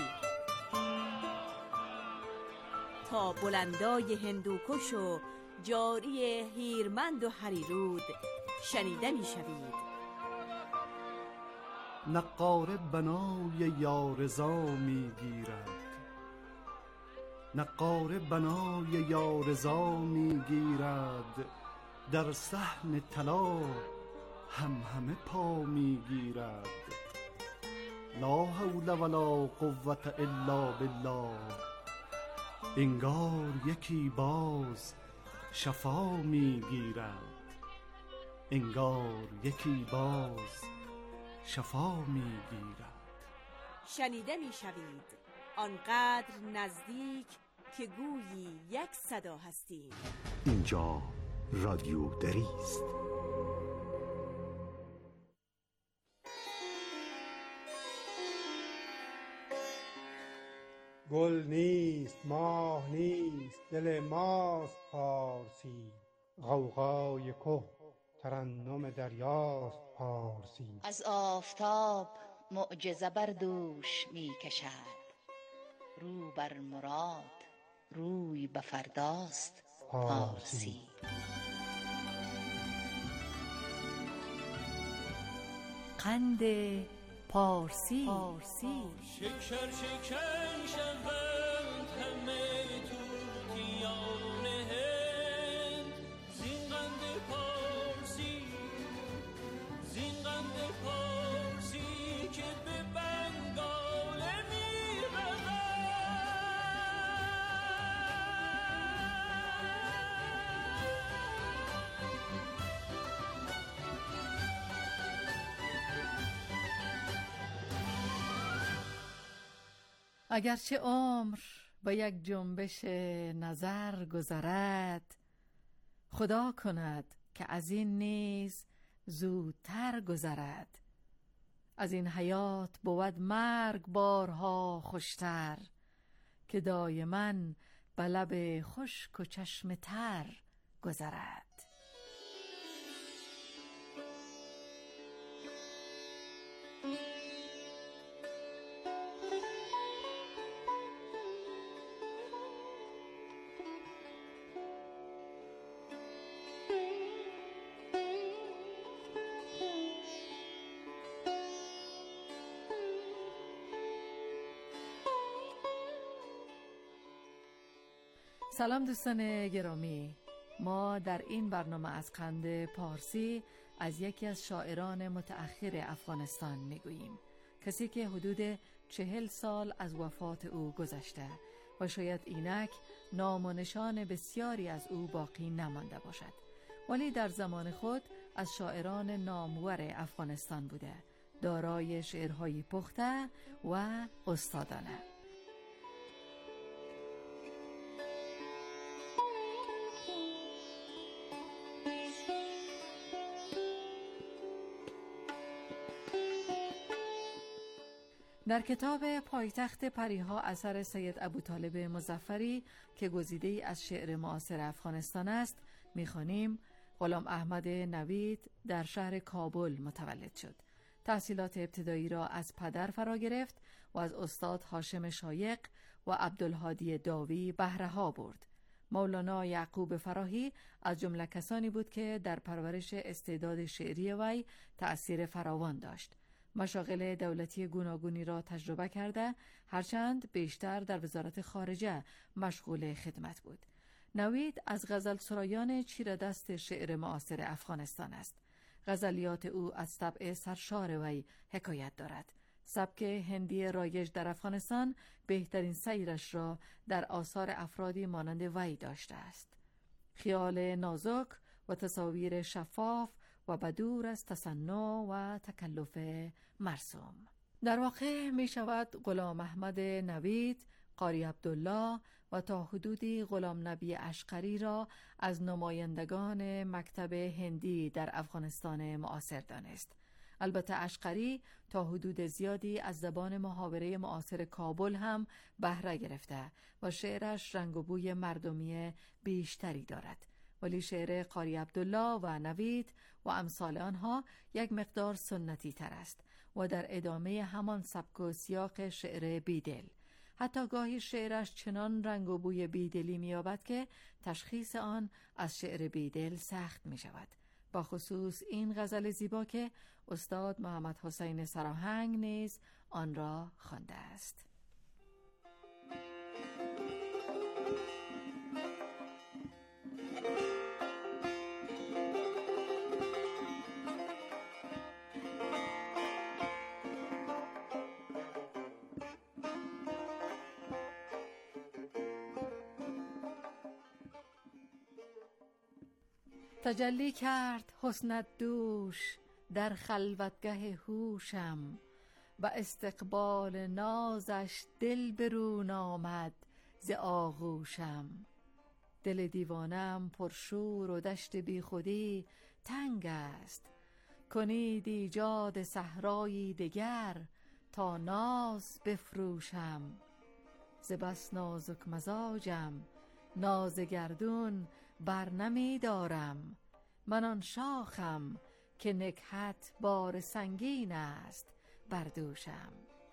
تا بلندای هندوکش و جاری هیرمند و هریرود شنیده می شوید. نقاره بنای یارضا می گیرد، نقاره بنای یارضا می گیرد، در صحن طلا همه پا می گیرد. لا حول ولا قوة الا بالله، انگار یکی باز شفا می گیرد، انگار یکی باز شفا می گیرد. شنیده می شوید، آنقدر نزدیک که گویی یک صدا هستیم. اینجا رادیو دری است. گل نیست ماه نیست دل ماست پارسی، غوغای که ترنم دریاست پارسی. از آفتاب معجزه بر دوش می کشد، رو بر مراد روی به فرداست پارسی. قند پارسی. شکر شکن شوند همه توتیان هند، زین قند پارسی، زین قند پارسی که به بنگال میرود. اگرچه عمر با یک جنبش نظر گذرد، خدا کند که از این نیز زودتر گذرد. از این حیات بود مرگ بارها خوشتر، که دایما به لب خشک و چشم تر گذرد. سلام دوستان گرامی، ما در این برنامه از قند پارسی از یکی از شاعران متأخر افغانستان میگوییم، کسی که حدود 40 سال از وفات او گذشته و شاید اینک نام و نشان بسیاری از او باقی نمانده باشد، ولی در زمان خود از شاعران نامور افغانستان بوده، دارای شعرهای پخته و استادانه. در کتاب پایتخت پریها اثر سید ابوطالب مظفری که گزیده‌ای از شعر معاصر افغانستان است، می‌خوانیم غلام احمد نوید در شهر کابل متولد شد. تحصیلات ابتدایی را از پدر فرا گرفت و از استاد هاشم شایق و عبدالهادی داوی بهره‌ها برد. مولانا یعقوب فراهی از جمله کسانی بود که در پرورش استعداد شعری وی تأثیر فراوان داشت. مشاغل دولتی گوناگونی را تجربه کرده، هرچند بیشتر در وزارت خارجه مشغول خدمت بود. نوید از غزل سرایان چیردست شعر معاصر افغانستان است. غزلیات او از طبع سرشار وی حکایت دارد. سبک هندی رایج در افغانستان بهترین سیرش را در آثار افرادی مانند وی داشته است. خیال نازک و تصاویر شفاف و بدور از تصنع و تکلف مرسوم. در واقع می شود غلام احمد نوید، قاری عبدالله و تا حدودی غلام نبی اشقری را از نمایندگان مکتب هندی در افغانستان معاصر دانست. البته اشقری تا حدود زیادی از زبان محاوره معاصر کابل هم بهره گرفته و شعرش رنگ و بوی مردمی بیشتری دارد، ولی شعر قاری عبدالله و نوید و امثال آنها یک مقدار سنتی تر است و در ادامه همان سبک و سیاق شعر بیدل. حتی گاهی شعرش چنان رنگ و بوی بیدلی می‌یابد که تشخیص آن از شعر بیدل سخت می شود. با خصوص این غزل زیبا که استاد محمد حسین سراهنگ نیز آن را خوانده است. تجلی کرد حسنت دوش در خلوتگه هوشم، و استقبال نازش دل برون آمد ز آغوشم. دل دیوانم پرشور و دشت بی خودی تنگ است، کنید ایجاد صحرایی دگر تا ناز بفروشم. ز بس نازک مزاجم ناز گردون بر نمی دارم. من آن شاخم که نکهت بار سنگین است بر دوشم.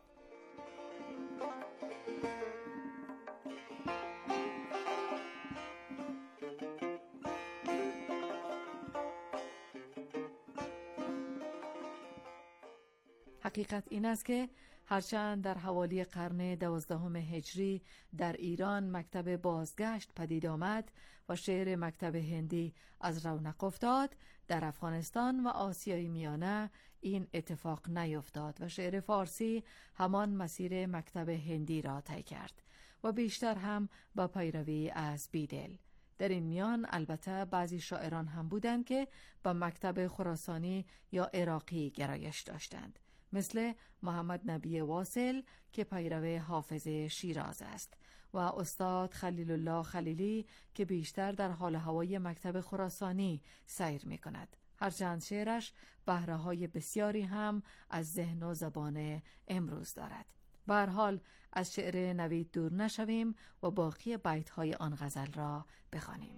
حقیقت این است که هرچند در حوالی قرن 12 هجری در ایران مکتب بازگشت پدید آمد و شعر مکتب هندی از رونق افتاد، در افغانستان و آسیای میانه این اتفاق نیفتاد و شعر فارسی همان مسیر مکتب هندی را طی کرد و بیشتر هم با پیروی از بیدل. در این میان البته بعضی شاعران هم بودند که با مکتب خراسانی یا عراقی گرایش داشتند، مثل محمد نبی واصل که پیرو حافظ شیراز است و استاد خلیل الله خلیلی که بیشتر در حال هوای مکتب خراسانی سیر می کند. هرچند شعرش بهره‌های بسیاری هم از ذهن و زبان امروز دارد. به هر حال از شعر نوید دور نشویم و باقی بیت‌های آن غزل را بخوانیم.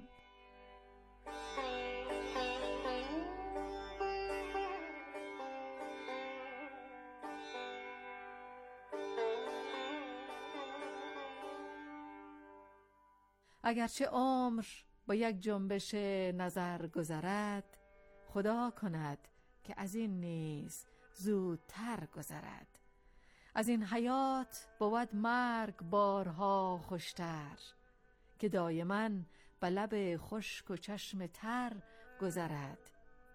اگرچه عمر با یک جنبش نظر گذرد، خدا کند که از این نیز زودتر گذرد. از این حیات بود مرگ بارها خوشتر، که دایما به لب خشک و چشم تر گذرد.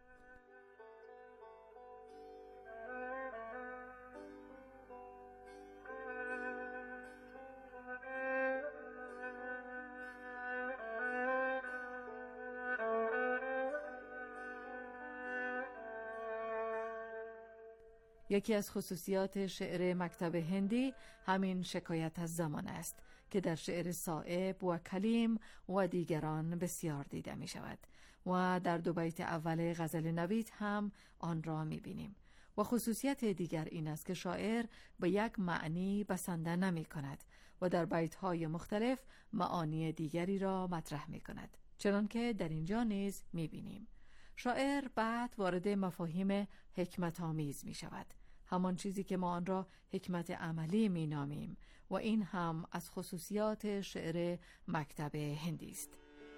یکی از خصوصیات شعر مکتب هندی همین شکایت از زمان است که در شعر صائب و کلیم و دیگران بسیار دیده می شود و در دو بیت اول غزل نوید هم آن را می بینیم. و خصوصیت دیگر این است که شاعر به یک معنی بسنده نمی کند و در بیت‌های مختلف معانی دیگری را مطرح می کند، چنانکه در اینجا نیز می بینیم. شاعر بعد وارد مفاهیم حکمت آمیز می شود، همان چیزی که ما آن را حکمت عملی می نامیم و این هم از خصوصیات شعر مکتب هندی است.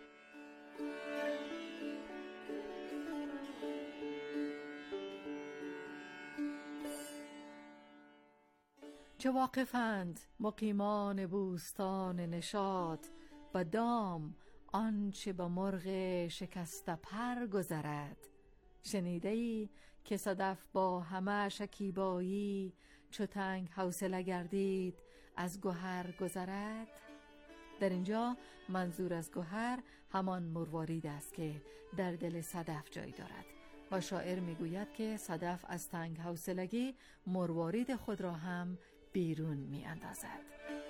چه واقفند مقیمان بوستان نشاط، با دام آنچه با مرغ شکسته پر گذرد. شنیده‌ای که صدف با همه شکیبایی، چو تنگ حوصله گردید از گوهر گذرد. در اینجا منظور از گوهر همان مروارید است که در دل صدف جای دارد و شاعر میگوید که صدف از تنگ حوصلگی مروارید خود را هم بیرون می اندازد.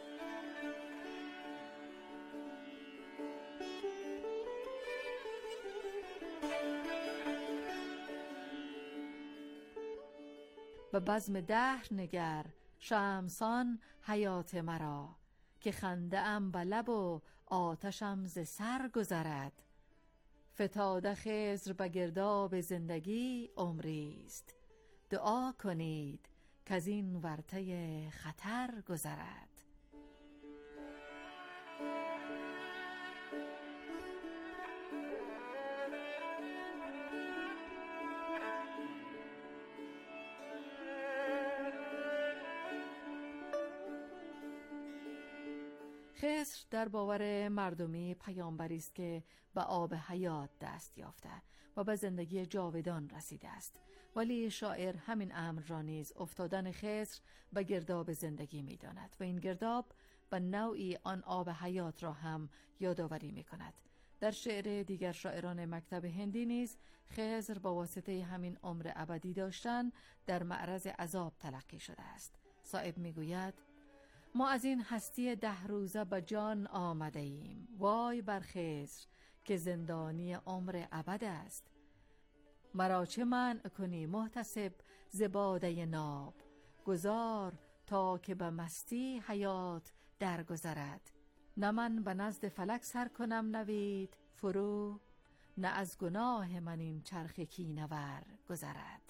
به بزم دهر نگر شمسان حیات مرا، که خنده ام به لب و آتشم ز سر گذرد. فتاده خضر به گرداب زندگی عمریست، دعا کنید که از این ورطه خطر گذرد. خضر در باور مردمی پیامبری است که به آب حیات دست یافته و به زندگی جاودان رسیده است، ولی شاعر همین امر را نیز افتادن خضر به گرداب زندگی می داند و این گرداب به نوعی آن آب حیات را هم یادآوری می کند. در شعر دیگر شاعران مکتب هندی نیز خضر با واسطه همین عمر ابدی داشتن در معرض عذاب تلقی شده است. صائب می گوید: ما از این هستی 10 روزه به جان آمده ایم، وای بر خضر که زندانی عمر ابد است. مرا چه منع کنی محتسب ز باده ناب، گذار تا که به مستی حیات درگذرد. نه من به نزد فلک سر کنم نوید فرو، نه از گناه من این چرخ کینور گذرد.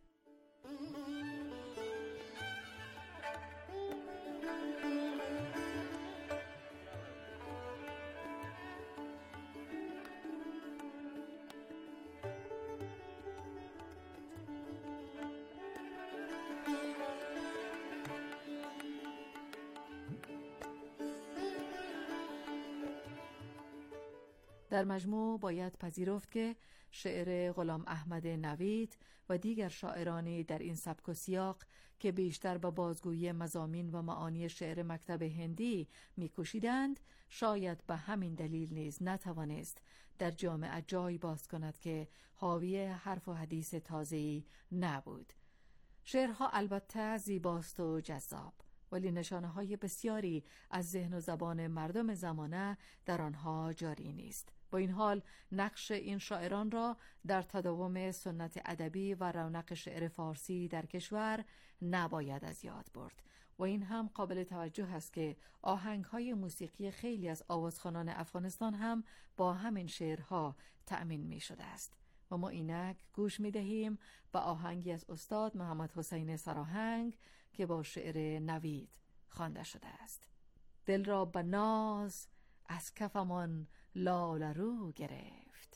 در مجموع باید پذیرفت که شعر غلام احمد نوید و دیگر شاعرانی در این سبک و سیاق که بیشتر به بازگویی مضامین و معانی شعر مکتب هندی می‌کوشیدند، شاید به همین دلیل نیز نتوانست در جامعه جای باز کند که حاوی حرف و حدیث تازه‌ای نبود. شعرها البته زیباست و جذاب، ولی نشانه‌های بسیاری از ذهن و زبان مردم زمانه در آنها جاری نیست. با این حال نقش این شاعران را در تداوم سنت ادبی و رونق شعر فارسی در کشور نباید از یاد برد و این هم قابل توجه است که آهنگ‌های موسیقی خیلی از آوازخوانان افغانستان هم با همین شعرها تأمین می شده است. و ما اینک گوش می دهیم به آهنگی از استاد محمد حسین سراهنگ که با شعر نوید خوانده شده است. دل را به ناز از کفمان لاله رو گرفت.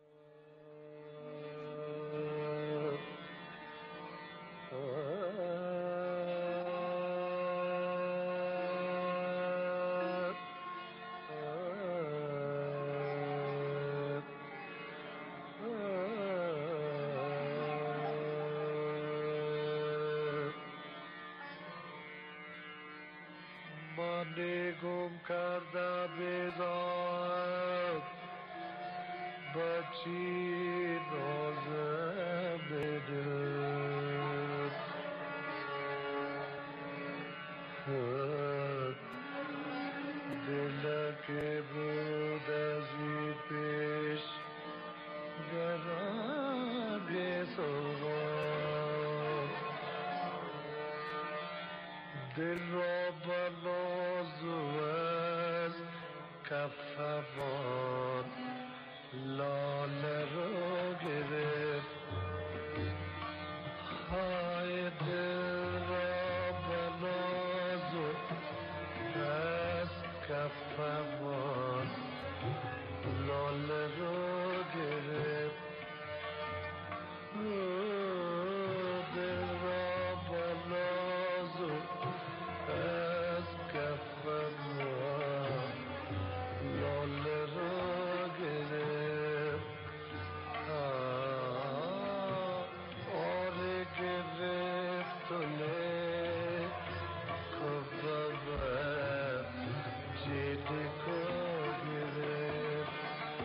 گم کرده بیزاد بچی نازم بدد دل که بود از این پیش گرم سوغان دل را بنازو از کفوان لاله رو گرفت های دل را بنازو از کفوان لاله رو گرفت دل را بنازو از کفوان لاله رو گرفت آره گرفت و نه کفوان جدی کو گرفت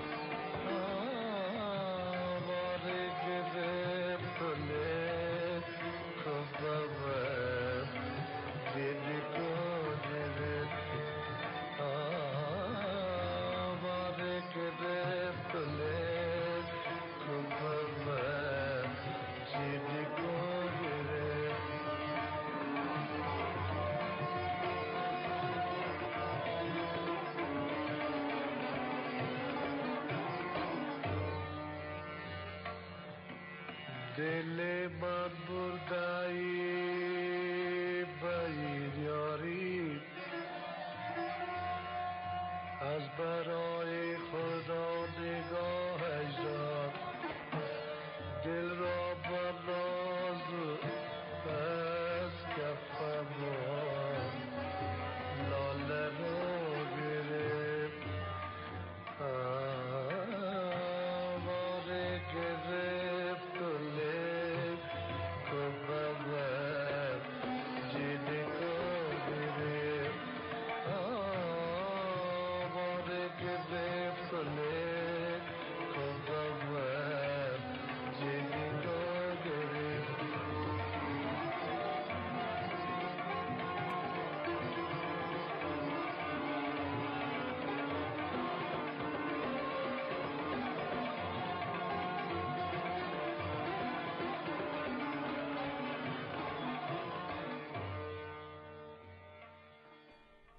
آره گرفت و نه کفوان جدی کو گرفت آره گرفت و نه کفوان جدی کو گرفت دل من بردایی بیر یاری از برای خدا نگاهش داد دل را بنازو از کفوان لاله رو گرفت آواره گرفت و له کفوان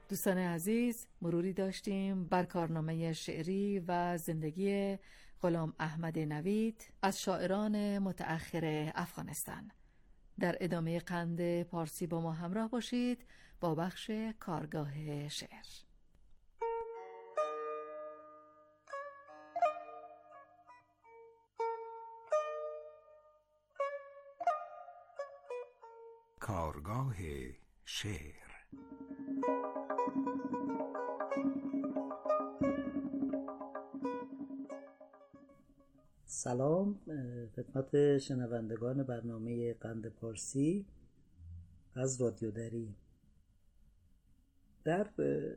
دوستان عزیز، مروری داشتیم بر کارنامه شعری و زندگی غلام احمد نوید از شاعران متأخر افغانستان. در ادامه قند پارسی با ما همراه باشید با بخش کارگاه شعر. کارگاه شعر. سلام خدمت شنوندگان برنامه قند پارسی از رادیو دری. در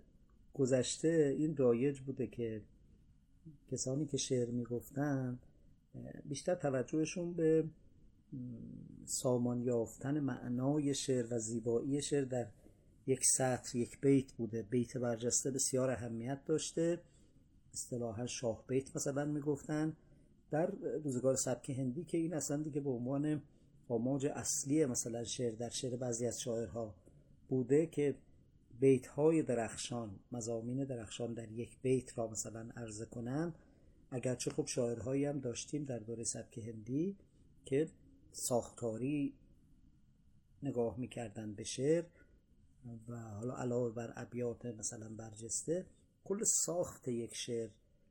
گذشته این رایج بوده که کسانی که شعر میگفتن بیشتر توجهشون به سامان یافتن معنای شعر و زیبایی شعر در یک سطر، یک بیت بوده. بیت برجسته بسیار اهمیت داشته، اصطلاحاً شاه بیت مثلا میگفتن. در روزگار سبک هندی که این اصلا دیگه به عنوان آماج اصلی مثلا شعر در شعر بعضی از شاعرها بوده که بیت‌های درخشان، مضامین درخشان در یک بیت را مثلا عرضه کنن. اگرچه خب شاعرهایی هم داشتیم در دوره سبک هندی که ساختاری نگاه می‌کردن به شعر و حالا علاوه بر ابیات مثلا برجسته، کل ساخت یک شعر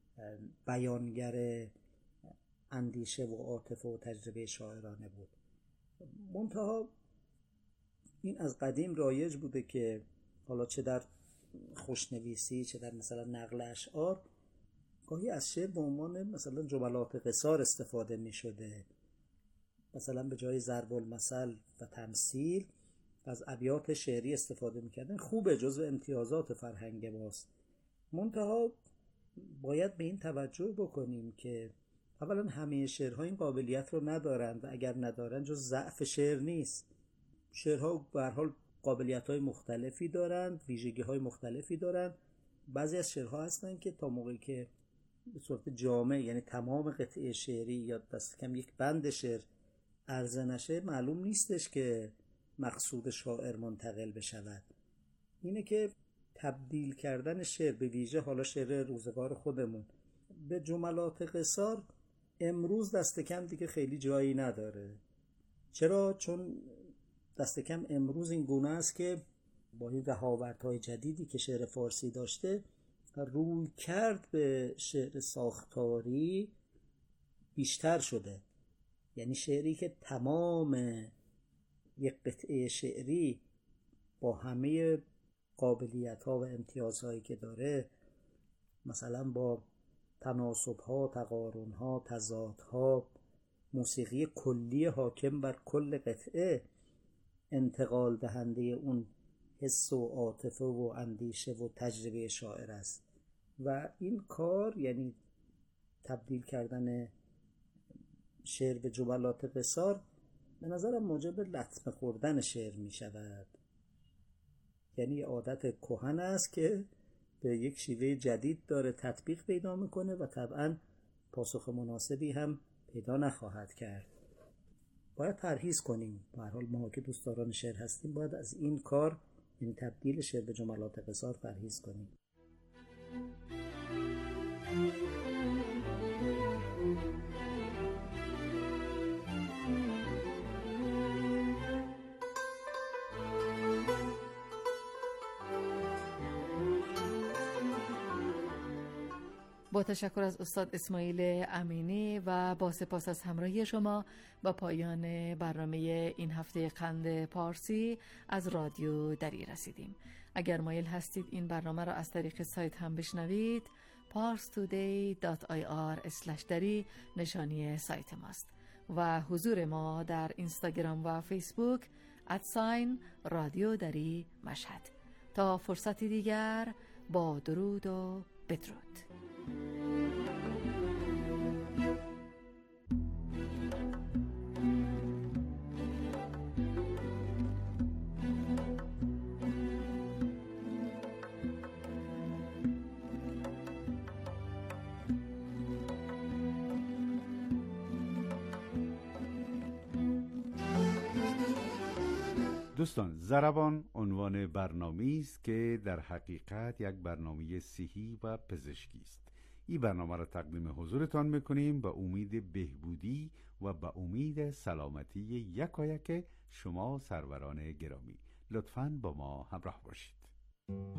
بیانگر اندیشه و عاطفه و تجربه شاعرانه بود. منتها این از قدیم رایج بوده که حالا چه در خوشنویسی چه در مثلا نقل اشعار گاهی از شعر به عنوان مثلا جملات قصار استفاده می شده. مثلا به جای ضرب المثل و تمثیل از ابیات شعری استفاده می کردن. خوبه، جزو امتیازات فرهنگ ماست. منتها باید به این توجه بکنیم که اولا همه شعرها این قابلیت رو ندارند و اگر ندارن جز ضعف شعر نیست. شعرها به هر حال قابلیت‌های مختلفی دارند، ویژگی‌های مختلفی دارند. بعضی از شعرها هستن که تا موقعی که به صورت جامع، یعنی تمام قطعه شعری یا دست کم یک بند شعر عرضه نشه، معلوم نیستش که مقصود شاعر منتقل بشود. اینه که تبدیل کردن شعر، به ویژه حالا شعر روزگار خودمون، به جملات قصار امروز دست کم دیگه خیلی جایی نداره. چرا؟ چون دست کم امروز این گونه است که با این رهاوردهای جدیدی که شعر فارسی داشته، روی کرد به شعر ساختاری بیشتر شده. یعنی شعری که تمام یک قطعه شعری با همه قابلیت‌ها و امتیازهایی که داره، مثلا با تناسب‌ها، تقارن‌ها، تضادها، موسیقی کلی حاکم بر کل قطعه، انتقال دهنده اون حس و عاطفه و اندیشه و تجربه شاعر است. و این کار، یعنی تبدیل کردن شعر به جملات قصار، به نظرم موجب لطمه خوردن شعر می شود. یعنی عادت کهن است که به یک شیوه جدید داره تطبیق پیدا میکنه و طبعا پاسخ مناسبی هم پیدا نخواهد کرد. باید پرهیز کنیم. به هر حال ما که دوستداران شعر هستیم باید از این کار، این تبدیل شعر به جملات قصار، پرهیز کنیم. با تشکر از استاد اسماعیل امینی و با سپاس از همراهی شما، با پایان برنامه این هفته قند پارسی از رادیو دری رسیدیم. اگر مایل هستید این برنامه را از طریق سایت هم بشنوید، parstoday.ir/dari نشانی سایت ماست و حضور ما در اینستاگرام و فیسبوک @رادیو دری مشهد. تا فرصتی دیگر، با درود و بدرود. دوستان، ضربان عنوان برنامه‌ای است که در حقیقت یک برنامه صحی و پزشکی است. این برنامه را تقدیم حضورتان میکنیم با امید بهبودی و با امید سلامتی یکایک شما سروران گرامی. لطفاً با ما همراه باشید.